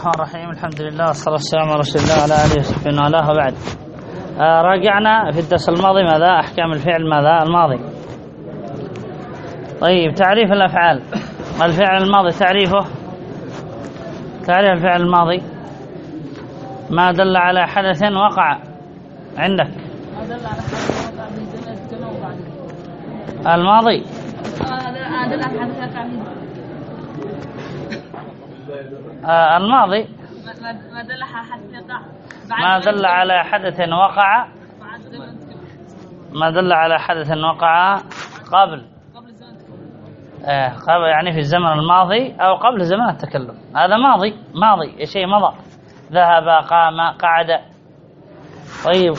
الرحمن الرحيم. الحمد لله والصلاة والسلام على رسول الله وعلى آله وصحبه وله وبعد. راجعنا في الدرس الماضي ماذا؟ أحكام الفعل ماذا؟ الماضي. طيب، تعريف الأفعال. الفعل الماضي تعريفه. تعريف الفعل الماضي ما دل على حدث وقع عندك. ما دل على حدث وقع في زمن كما وبعد. الماضي دل على حدث وقع الماضي ما دل على حدث وقع ما دل على حدث وقع بعد زمن ما دل على حدث وقع قبل زمن قبل، يعني في الزمن الماضي أو قبل زمن التكلم. هذا ماضي شيء مضى، ذهب، قام، قعد. طيب،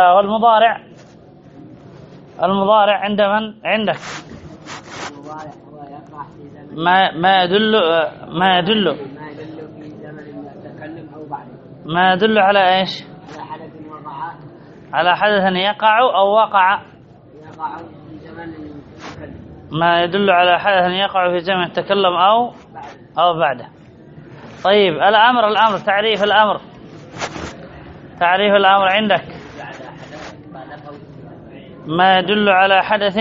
المضارع عند من؟ عندك. ما يدل في زمن المتكلم أو بعده. ما يدل على إيش؟ على حدث يقع أو وقع. يقع في زمن المتكلم. ما يدل على حدث يقع في زمن التكلم أو بعده. طيب، الأمر تعريف الأمر عندك. ما يدل على حدث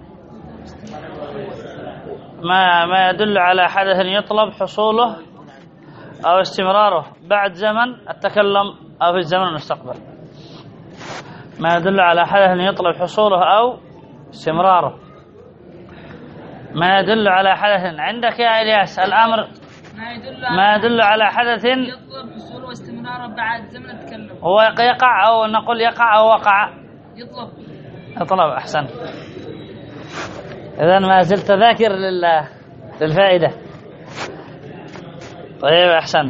ما يدل على حدث يطلب حصوله أو استمراره بعد زمن التكلم أو في الزمن المستقبل. ما يدل على حدث يطلب حصوله أو استمراره. ما يدل على حدث عندك يا إلياس. الأمر ما يدل على حدث يطلب حصوله واستمراره بعد زمن التكلم. هو يقع أو نقول يقع أو وقع. يطلب. أحسن. إذن ما زلت ذاكر للفائدة. طيب، أحسن.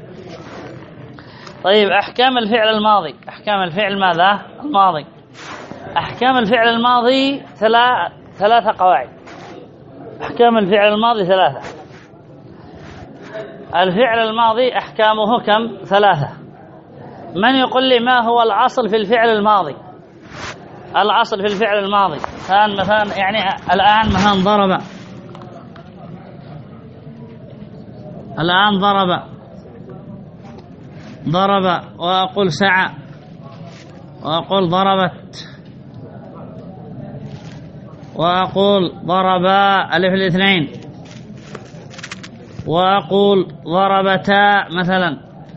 طيب، أحكام الفعل الماضي. أحكام الفعل ماذا؟ الماضي. أحكام الفعل الماضي ثلاثة قواعد. أحكام الفعل الماضي ثلاثة. الفعل الماضي أحكامه كم؟ ثلاثة. من يقول لي ما هو الأصل في الفعل الماضي؟ الأصل في الفعل الماضي كان مثلا، يعني الآن مثلا ضرب وأقول سعى وأقول ضربت وأقول ضربا ألف الاثنين وأقول ضربتا مثلا،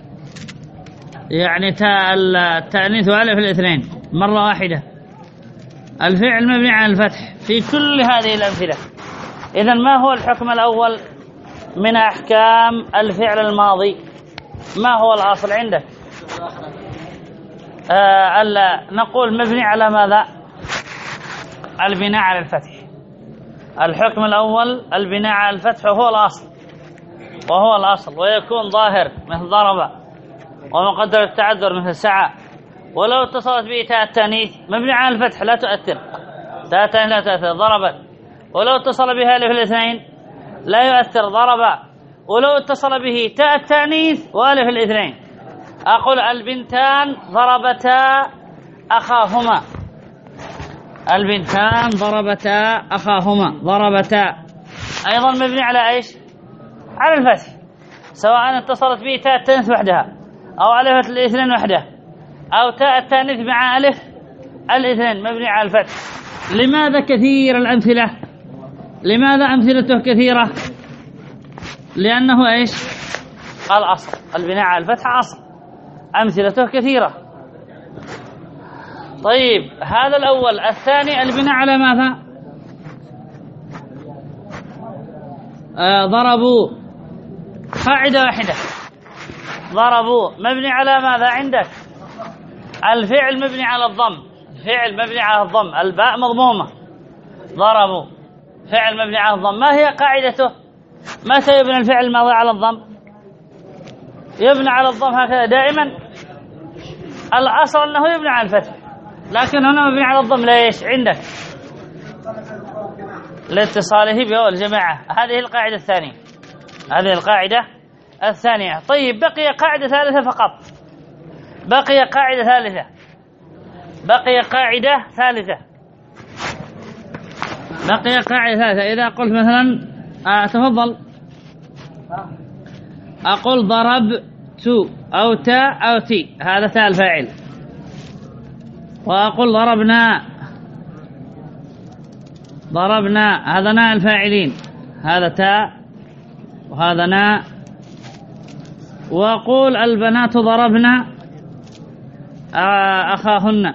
يعني تاء التأنيث وألف الاثنين مرة واحدة. الفعل مبني على الفتح في كل هذه الأمثلة. إذن ما هو الحكم الأول من أحكام الفعل الماضي؟ ما هو الأصل عندك؟ نقول مبني على ماذا؟ البناء على الفتح. الحكم الأول البناء على الفتح وهو الأصل ويكون ظاهر مثل ضرب، ومقدر التعذر مثل سعى. ولو اتصلت به تاء التانيث مبني على الفتح لا تؤثر، تاء التانيث لا تؤثر. ضربت. ولو اتصل بها ألف الاثنين لا يؤثر. ضرب. ولو اتصل به تاء التانيث وألف الاثنين. أقول البنتان ضربتا أخاهما. البنتان ضربتا أخاهما. ضربتا أيضا مبني على إيش؟ على الفتح، سواء اتصلت به تاء التانيث وحدها أو ألف الاثنين وحده أو تاء التانيث مع ألف الاثنين مبني على الفتح. لماذا كثير الأمثلة؟ لماذا أمثلته كثيرة؟ لأنه إيش؟ الأصل البناء على الفتح أصل، أمثلته كثيرة. طيب، هذا الأول. الثاني البناء على ماذا؟ ضربوا، قاعدة واحدة. ضربوا مبني على ماذا عندك؟ الفعل مبني على الضم. الباء مضمومة. ضربوا فعل مبني على الضم. ما هي قاعدته؟ متى يبنى الفعل الماضي على الضم؟ يبنى على الضم هكذا دائما. الأصل أنه يبنى على الفتح، لكن هنا مبني على الضم. ليش عندك؟ لاتصاله به الجماعة. هذه القاعدة الثانية. طيب، بقي قاعدة ثالثة فقط. بقي قاعدة ثالثة. إذا قلت مثلا تفضل، أقول ضرب تو أو تاء أو تي، هذا تاء الفاعل. وأقول ضربنا، ضربنا، هذا ناء الفاعلين، هذا تاء وهذا ناء. وأقول البنات ضربنا أخاهن،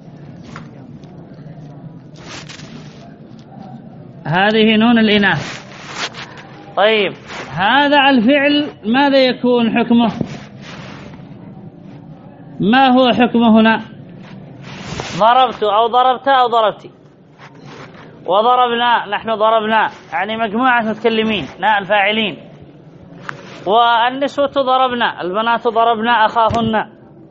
هذه نون الإناث. طيب هذا الفعل ماذا يكون حكمه؟ ما هو حكمه هنا؟ ضربت أو ضربت أو ضربتي. وضربنا، نحن ضربنا، يعني مجموعة متكلمين ناء الفاعلين. والنسوة ضربنا، البنات ضربنا أخاهن.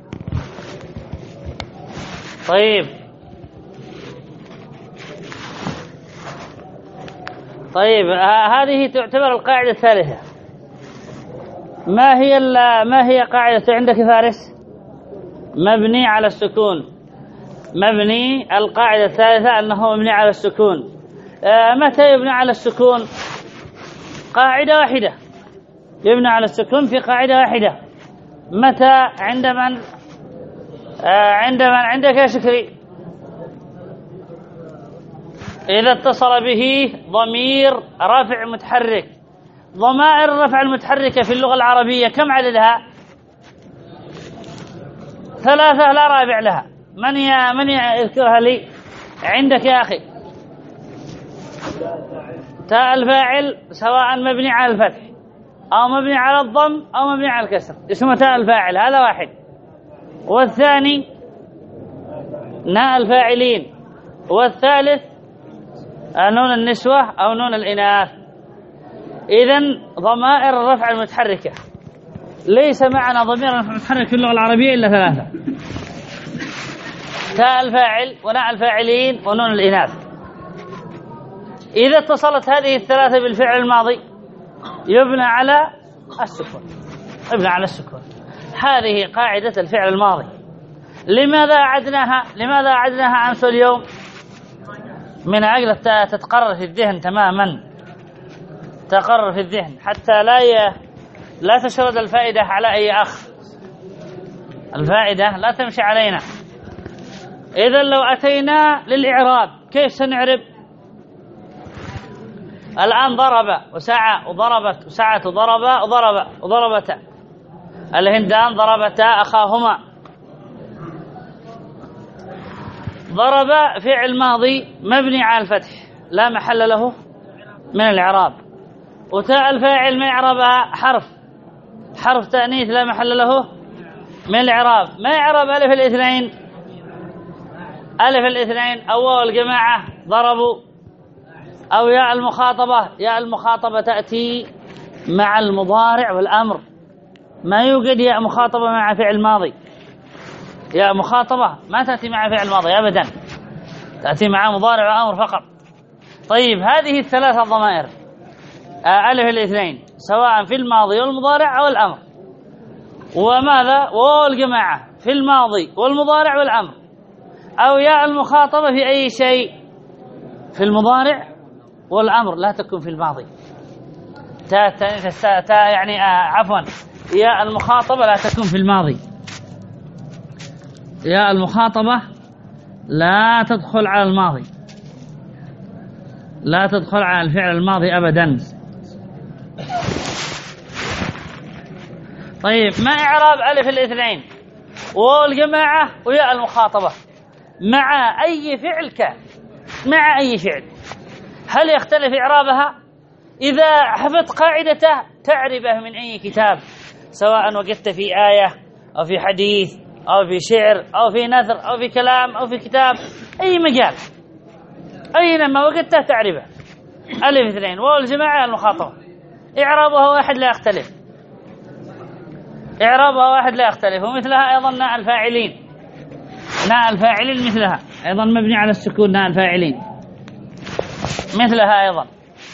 طيب هذه تعتبر القاعدة الثالثة. ما هي قاعدة عندك فارس؟ مبني على السكون. مبني، القاعدة الثالثة أنه مبني على السكون. متى يبنى على السكون؟ قاعدة واحدة، يبنى على السكون في قاعدة واحدة. متى؟ عند من عندك يا شكري؟ إذا اتصل به ضمير رافع متحرك. ضمائر الرفع المتحركة في اللغة العربية كم عددها؟ 3 لا رابع لها. من يذكرها لي عندك يا أخي؟ تاء الفاعل سواء مبني على الفتح أو مبني على الضم أو مبني على الكسر اسمه تاء الفاعل، هذا واحد. والثاني ناء الفاعلين. والثالث نون النسوة أو نون الإناث. إذن ضمائر الرفع المتحركة ليس معنا ضمير رفع متحرك في اللغة العربية إلا 3: تاء الفاعل وناء الفاعلين ونون الإناث. إذا اتصلت هذه الثلاثة بالفعل الماضي يبنى على السكون، يبنى على السكون. هذه قاعدة الفعل الماضي. لماذا أعدناها أمس اليوم؟ من أجل تتقرر في الذهن تماما، تقرر في الذهن حتى لا تشرد الفائدة على أي أخ. الفائدة لا تمشي علينا. إذا لو أتينا للإعراب كيف سنعرب؟ الآن ضرب وسعى وضربت وسعت وضرب وضربتا. الهندان ضربتا أخاهما. ضرب فعل ماضي مبني على الفتح لا محل له من الإعراب. وتاء الفاعل ما يعربها حرف تأنيث لا محل له من الإعراب. ما يعرب ألف الاثنين. ألف الاثنين أو واو الجماعة ضربوا، أو ياء المخاطبة. ياء المخاطبة تأتي مع المضارع والأمر. ما يوجد ياء مخاطبة مع فعل ماضي. ياء مخاطبة ما تأتي مع فعل ماضي أبدا، تأتي مع مضارع وأمر فقط. طيب هذه الثلاثة ضمائر ألف الاثنين سواء في الماضي والمضارع أو الأمر. وماذا؟ واو الجماعة في الماضي والمضارع والأمر. أو ياء المخاطبة في أي شيء، في المضارع والأمر، لا تكون في الماضي. يعني عفوا ياء المخاطبة لا تكون في الماضي. ياء المخاطبة لا تدخل على الماضي، لا تدخل على الفعل الماضي أبدا. طيب ما إعراب ألف الاثنين والجماعة وياء المخاطبة مع أي فعل كان؟ مع أي فعل هل يختلف إعرابها؟ إذا حفظت قاعدته تعرفه من أي كتاب، سواء وجدت في آية أو في حديث أو في شعر أو في نثر أو في كلام أو في كتاب، أي مجال أينما وجدته تعرفه. ألف اثنين والجماعة المخاطبة إعرابها واحد لا يختلف، إعرابها واحد لا يختلف. ومثلها أيضا ناء الفاعلين. ناء الفاعلين مثلها أيضا مبني على السكون. ناء الفاعلين مثلها أيضا.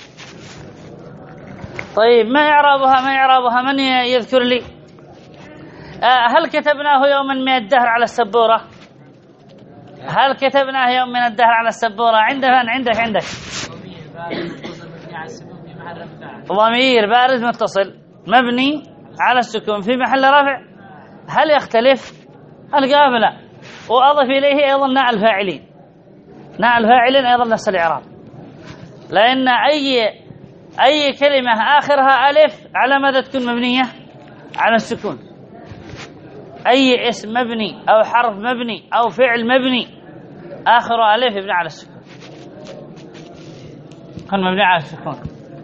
طيب ما إعرابها من يذكر لي؟ هل كتبناه يوما من الدهر على السبورة؟ هل كتبناه يوم من الدهر على السبورة؟ عندك ضمير بارز متصل مبني على السكون في محل رفع، هل يختلف؟ الجواب لا. وأضف إليه أيضا ناء الفاعلين، ناء الفاعلين أيضا نفس الإعراب، لأن أي كلمة آخرها ألف على ماذا تكون مبنية؟ على السكون. أي اسم مبني أو حرف مبني أو فعل مبني آخره ألف يبنى على السكون، يكون مبني على السكون.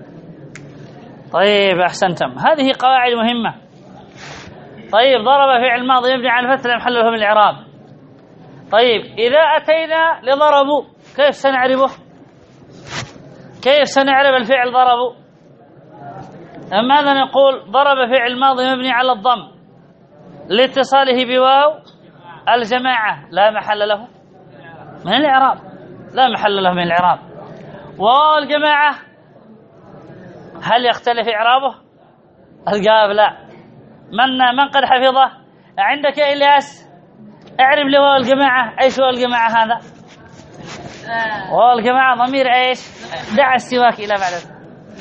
طيب أحسنتم، هذه قواعد مهمة. طيب ضرب فعل ماضي يبني على الفتح لا محل له من الإعراب. طيب إذا أتينا لضربوا كيف سنعرفه؟ كيف سنعرف الفعل ضربوا؟ ماذا نقول؟ ضرب فعل ماضي مبني على الضم لاتصاله بواو الجماعة لا محل له من الإعراب، لا محل له من الإعراب. واو الجماعة هل يختلف إعرابه؟ الجواب لا. من قد حفظه عندك يا إلياس؟ اعرف لي واو الجماعة. ايش واو الجماعة هذا؟ واو الجماعة ضمير ايش؟ دع السواك إلى بعد.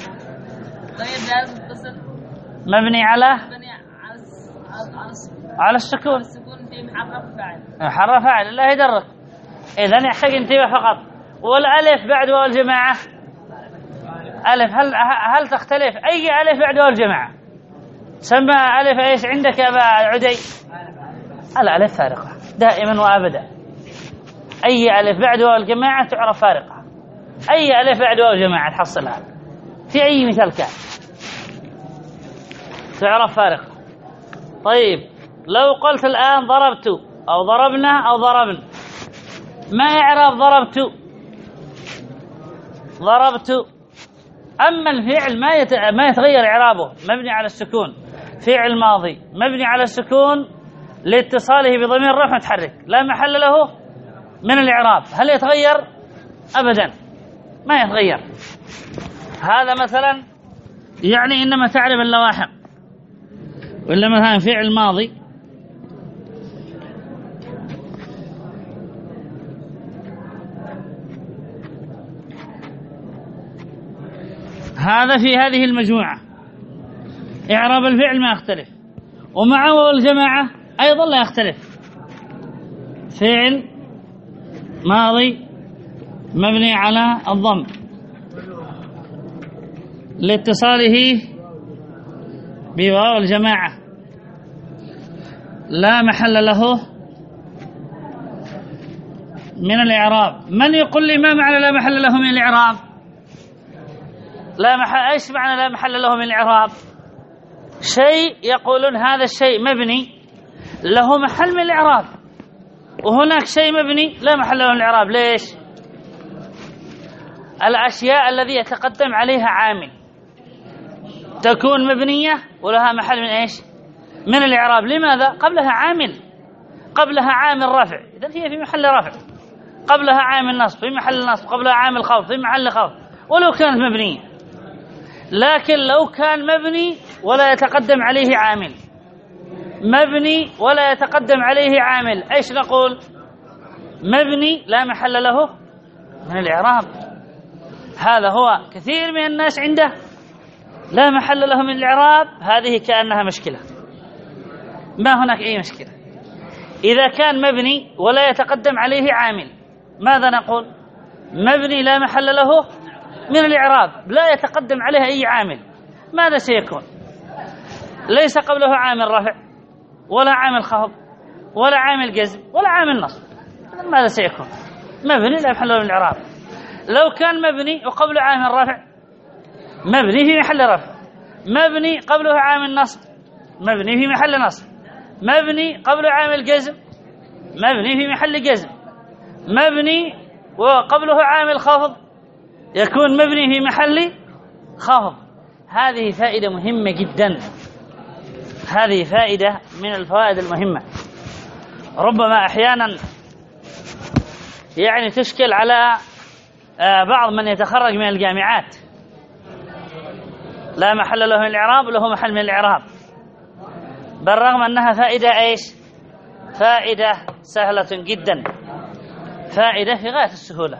مبني على السكون في محرف فاعل. محرف فاعل، الله يدرك. إذن يحتاج انتباه فقط. والألف بعد واو الجماعة ألف، هل تختلف؟ أي ألف بعد واو الجماعة سمى ألف ايش عندك يا أبا عدي؟ الألف فارقة دائما وأبدا. أي ألف بعد واو الجماعة تعرف فارقة، أي ألف بعد واو الجماعة تحصلها في أي مثال كان تعرف فارقة. طيب لو قلت الآن ضربت أو ضربنا أو ضربن، ما إعراب ضربت؟ ضربت. أما الفعل ما يتغير إعرابه، مبني على السكون، فعل ماضي مبني على السكون لاتصاله بضمير رفع متحرك لا محل له من الإعراب، هل يتغير؟ أبدا ما يتغير. هذا مثلا يعني إنما تعرف اللواحق، ولا مثلا فعل ماضي هذا في هذه المجموعة إعراب الفعل ما يختلف، ومع واو الجماعة أيضا لا يختلف. فعل ماضي مبني على الضم لاتصاله بواو الجماعة لا محل له من الإعراب. من يقول لي ما معنى لا محل له من الإعراب؟ ايش معنى لا محل له من الإعراب؟ شيء يقولون هذا الشيء مبني له محل من الإعراب، وهناك شيء مبني لا محل له من الإعراب. ليش؟ الأشياء الذي يتقدم عليها عامل تكون مبنية ولها محل من ايش؟ من الإعراب. لماذا؟ قبلها عامل، قبلها عامل رفع، إذن هي في محل رفع. قبلها عامل نصب في محل نصب، قبلها عامل خفض في محل خفض، ولو كانت مبنية. لكن لو كان مبني ولا يتقدم عليه عامل، مبني ولا يتقدم عليه عامل، ايش نقول؟ مبني لا محل له من الإعراب. هذا هو كثير من الناس عنده لا محل له من الإعراب، هذه كأنها مشكلة، ما هناك أي مشكلة. إذا كان مبني ولا يتقدم عليه عامل ماذا نقول؟ مبني لا محل له من الإعراب، لا يتقدم عليه أي عامل، ماذا سيكون؟ ليس قبله عامل رفع ولا عامل خفض ولا عامل جزم ولا عامل نصب، ماذا سيكون؟ مبني لا محل له من الإعراب. لو كان مبني وقبله عامل رفع، مبني في محل رفع، مبني قبله عامل نصب، مبني في محل نصب، مبني قبله عامل جزم، مبني في محل جزم، مبني وقبله عامل خفض، يكون مبني في محل خفض. هذه فائدة مهمة جدا، هذه فائدة من الفوائد المهمة. ربما أحيانا يعني تشكل على بعض من يتخرج من الجامعات، لا محل له من الإعراب له محل من الإعراب، بالرغم أنها فائدة ايش؟ فائدة سهلة جدا، فائدة في غاية السهولة.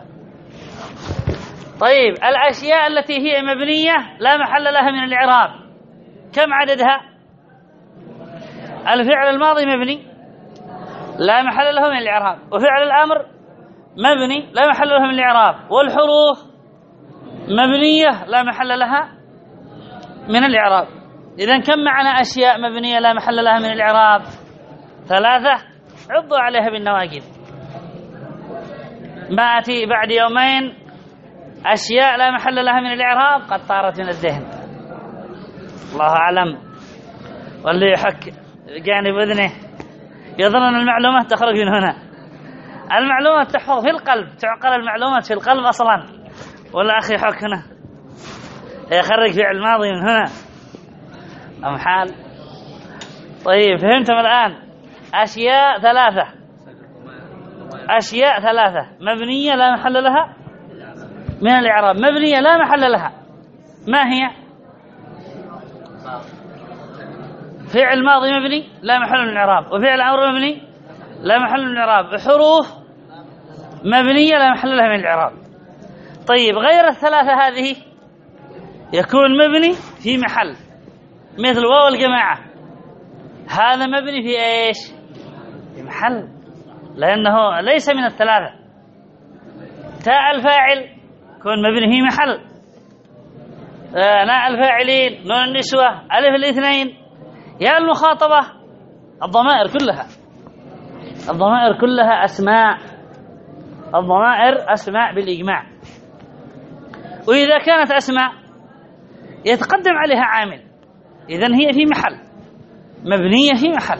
طيب الأشياء التي هي مبنية لا محل لها من الإعراب كم عددها؟ الفعل الماضي مبني لا محل له من الإعراب، وفعل الأمر مبني لا محل له من الإعراب، والحروف مبنية لا محل لها من الإعراب. إذن كم معنا أشياء مبنية لا محل لها من الإعراب؟ 3. عضوا عليها بالنواجذ. ما أتي بعد يومين أشياء لا محل لها من الإعراب قد طارت من الذهن، الله أعلم. واللي يحك جانب أذنه يظن أن المعلومات تخرج من هنا. المعلومات تحفظ في القلب، تعقل المعلومات في القلب أصلا، ولا أخي يحك هنا يخرج فعل ماضي من هنا أم حال. طيب فهمتم الآن؟ أشياء 3 مبنية لا محل لها من الإعراب، مبنية لا محل لها. ما هي؟ فعل ماضي مبني لا محل من الإعراب، وفعل أمر مبني لا محل من الإعراب، وحروف مبنية لا محل لها من الإعراب. طيب غير ال3 هذه يكون مبني في محل، مثل واو الجماعة، هذا مبني في ايش؟ في محل، لأنه ليس من ال3. تاء الفاعل يكون مبني في محل، ناء الفاعلين، نون النسوة، ألف الاثنين، يا المخاطبة، الضمائر كلها أسماء، الضمائر أسماء بالإجماع. وإذا كانت أسماء يتقدم عليها عامل، إذن هي في محل، مبنية في محل.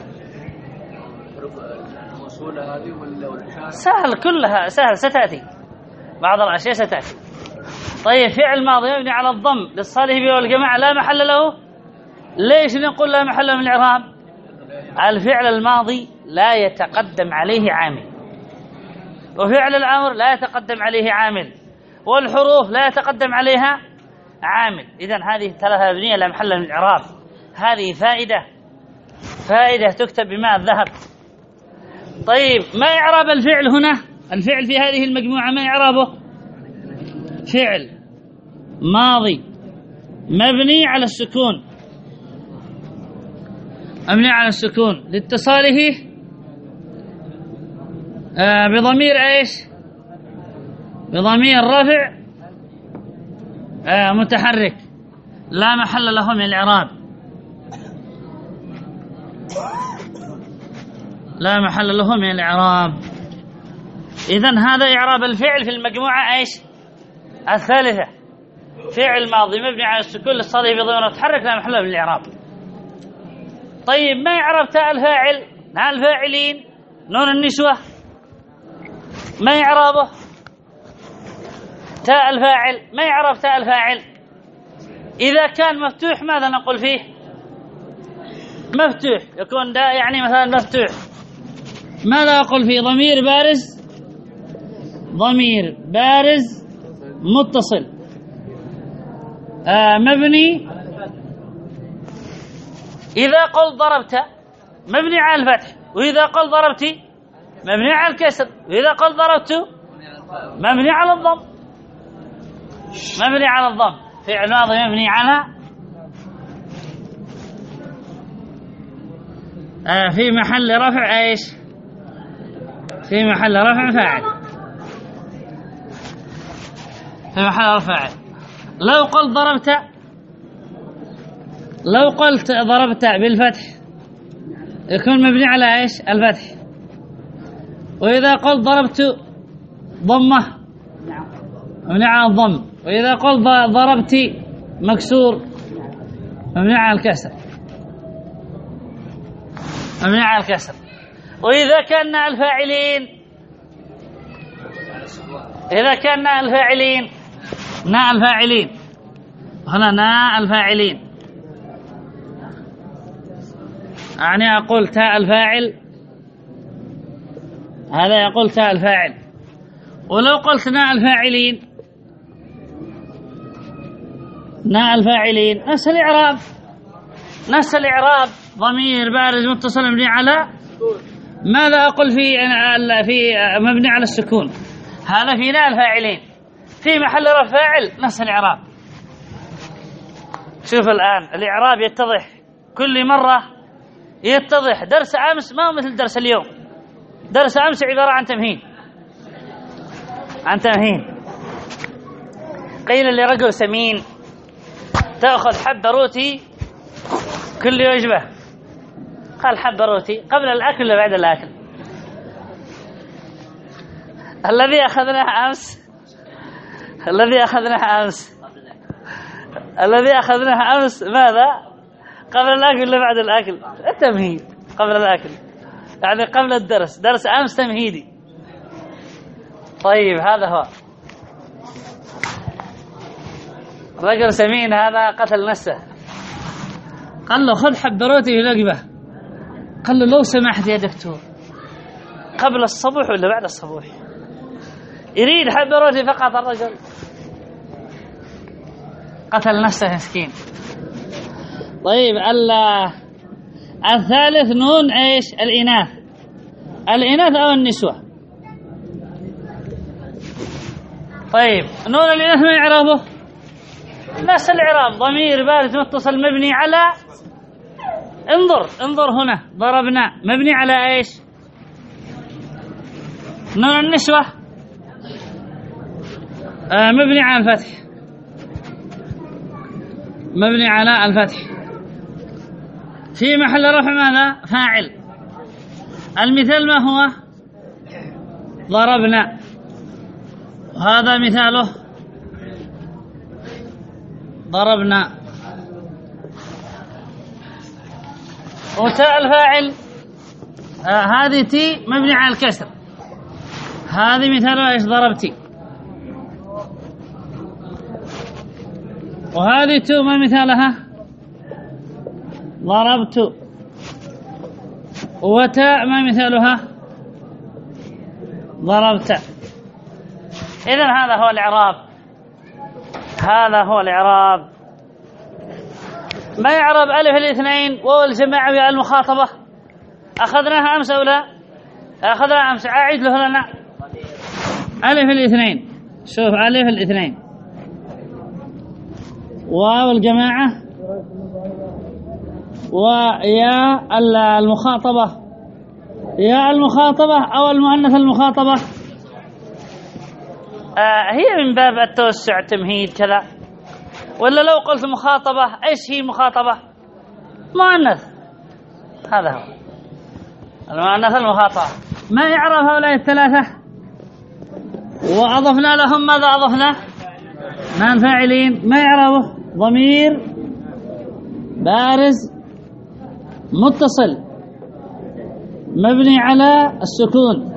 سهل، كلها سهل، ستأتي بعض الأشياء ستأتي. طيب فعل ماضي مبني على الضم للصالح به والجماعة لا محل له، ليش نقول لا محل من الإعراب؟ الفعل الماضي لا يتقدم عليه عامل، وفعل الأمر لا يتقدم عليه عامل، والحروف لا يتقدم عليها عامل. إذن هذه 3 مبنية لا محل من الإعراب. هذه فائدة تكتب بماء الذهب. طيب ما إعراب الفعل هنا؟ الفعل في هذه المجموعة ما إعرابه؟ فعل ماضي مبني على السكون، مبني على السكون لاتصاله بضمير ايش؟ بضمير رفع متحرك لا محل له من الإعراب، لا محل له من الإعراب. إذن هذا إعراب الفعل في المجموعة ايش؟ الثالثة، فعل ماضي مبني على السكون للصالح بضمير متحرك لا محل له من الإعراب. طيب ما يعرف تاء الفاعل؟ ناء الفاعلين، نون النسوة، ما يعربه؟ تاء الفاعل ما يعرف تاء الفاعل. إذا كان مفتوح ماذا نقول فيه؟ مفتوح، يكون دا يعني مثلا مفتوح، ماذا أقول فيه؟ ضمير بارز متصل مبني. إذا قلت ضربت مبني على الفتح، وإذا قلت ضربتي مبني على الكسر، وإذا قلت ضربت مبني على الضم، فعل ماضي مبني على في محل رفع ايش؟ في محل رفع فاعل، في محل رفع فاعل. لو قلت ضربت بالفتح يكون مبني على ايش؟ الفتح. وإذا قلت ضربت ضمة مبني على الضم، وإذا قلت ضربت مكسور مبني على الكسر، وإذا كان الفاعلين ناء الفاعلين، هنا ناء الفاعلين، يعني أقول تاء الفاعل، هذا يقول تاء الفاعل. ولو قلت ناء الفاعلين نفس الإعراب، ضمير بارز متصل مبني على ماذا أقول في مبني على السكون، هذا في ناء الفاعلين في محل رفع فاعل نفس الإعراب. شوف الآن الإعراب يتضح كل مرة يتضح درس أمس ما هو مثل درس اليوم. درس أمس عبارة عن تمهيد، عن تمهيد. قيل لرجل سمين تأخذ حبة روتي كل وجبة، قال حبة روتي قبل الأكل ولا بعد الأكل؟ الذي أخذناه أمس الذي أخذناه أمس ماذا؟ قبل الأكل ولا بعد الأكل؟ التمهيد قبل الأكل، يعني قبل الدرس. درس أمس تمهيدي. طيب هذا هو رجل سمين هذا قتل نفسه، قال له خذ حبة روتي في الوجبة. قال له لو سمحت يا دكتور قبل الصبح ولا بعد الصبح؟ يريد حبة روتي فقط الرجل، قتل نفسه مسكين. طيب الثالث نون ايش؟ الإناث أو النسوة. طيب نون الإناث ما يعرفه؟ نفس الإعراب، ضمير بارز متصل مبني على، انظر هنا ضربنا مبني على ايش؟ نون النسوة مبني على الفتح، مبني على الفتح في محل رفع ماذا؟ فاعل. المثال ما هو؟ ضربنا، وهذا مثاله ضربنا. وتاء الفاعل هذه تي مبني على الكسر، هذه مثالها ايش؟ ضربتي. وهذه تو ما مثالها؟ ضربت. وتاء ما مثالها؟ ضربت. إذن هذا هو الإعراب، هذا هو الإعراب. ما يعرب ألف الاثنين وهو الجماعة والمخاطبة؟ أخذناها أمس أو لا؟ أخذناها أمس. أعيد له لنا ألف الاثنين. شوف ألف الاثنين، واو الجماعة، ويا المخاطبة، يا المخاطبة أو المؤنث المخاطبة. هي من باب التوسع تمهيد كذا، ولا لو قلت مخاطبة ايش هي مخاطبة؟ مؤنث، هذا هو المؤنث المخاطبة. ما يعرف هؤلاء الثلاثة؟ وأضفنا لهم ماذا؟ أضفنا من فاعلين. ما يعرفه؟ ضمير بارز متصل مبني على السكون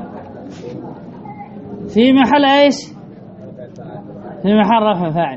في محل ايش؟ في محل رفع فاعل،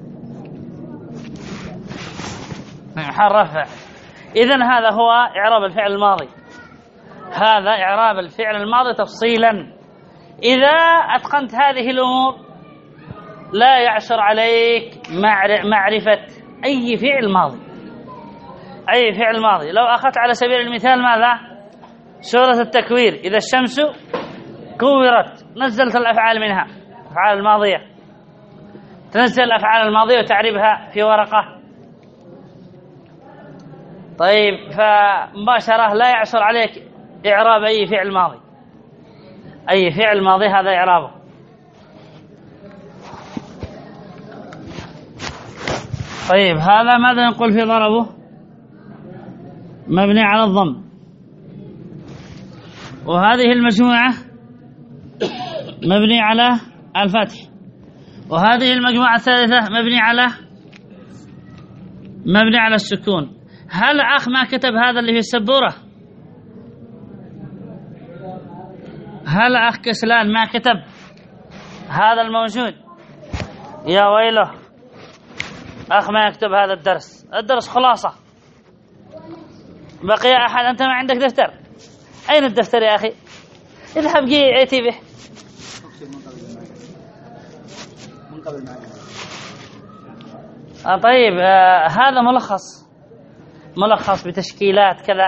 في محل رفع. إذن هذا هو إعراب الفعل الماضي، هذا إعراب الفعل الماضي تفصيلا. إذا أتقنت هذه الأمور لا يعسر عليك معرفة أي فعل ماضي، أي فعل ماضي. لو أخذت على سبيل المثال ماذا؟ سورة التكوير، إذا الشمس كورت نزلت الأفعال منها، الأفعال الماضية، تنزل الأفعال الماضية وتعربها في ورقة. طيب فمباشرة لا يعسر عليك إعراب أي فعل ماضي، أي فعل ماضي هذا إعرابه. طيب هذا ماذا نقول في ضربه؟ مبني على الضم. وهذه المجموعة مبني على الفتح. وهذه المجموعة الثالثة مبني على السكون. هل أخ ما كتب هذا اللي في السبورة؟ هل أخ كسلان ما كتب هذا الموجود؟ يا ويله، أخ ما يكتب هذا الدرس خلاصة. بقي أحد؟ أنت ما عندك دفتر؟ أين الدفتر يا أخي؟ اذهب ائتي به. طيب هذا ملخص بتشكيلات كذا.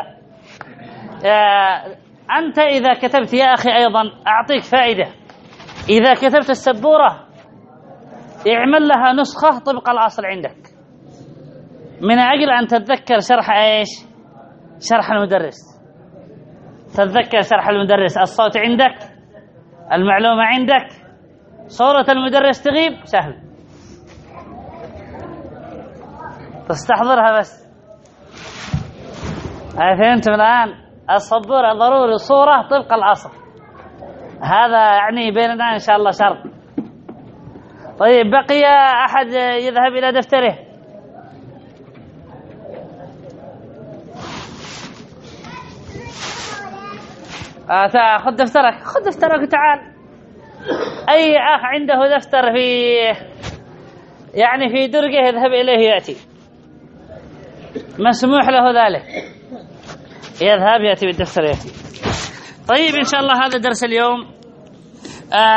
أنت إذا كتبت يا أخي أيضا أعطيك فائدة، إذا كتبت السبورة اعمل لها نسخة طبق الأصل عندك، من أجل أن تتذكر شرح إيش؟ شرح المدرس، تتذكر شرح المدرس، الصوت عندك، المعلومة عندك، صورة المدرس تغيب، سهل تستحضرها بس. فهمتم الآن؟ السبورة ضروري صورة طبق الأصل، هذا يعني بيننا إن شاء الله شرط. طيب بقي أحد يذهب إلى دفتره؟ خذ دفترك، خذ دفترك وتعال. أي أخ عنده دفتر في درجه يذهب إليه يأتي، مسموح له ذلك، يذهب يأتي بالدفتر يأتي. طيب إن شاء الله هذا درس اليوم.